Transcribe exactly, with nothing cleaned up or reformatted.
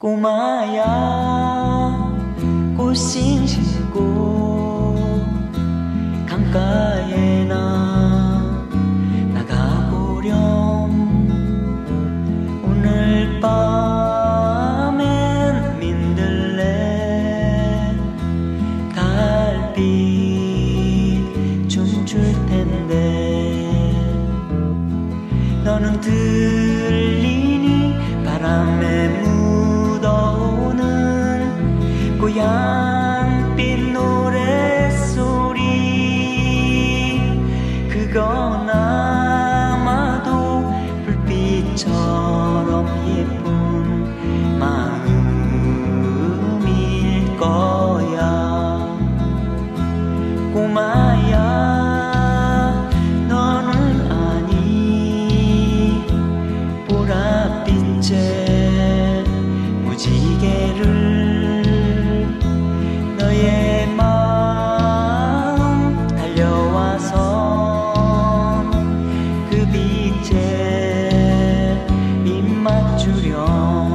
꼬마야 꽃신 신고 강가에 나 나가보렴. 오늘 밤엔 민들레 달빛 춤출 텐데 너는 들리니 바람에 묻어오는 고향빛 노랫소리. 그건 아마도 불빛처럼 예쁜 마음일 거야. 꼬마야 너는 아니 보랏빛의 무지개를 너의 마음 달려와서 그 빛에 입 맞추렴.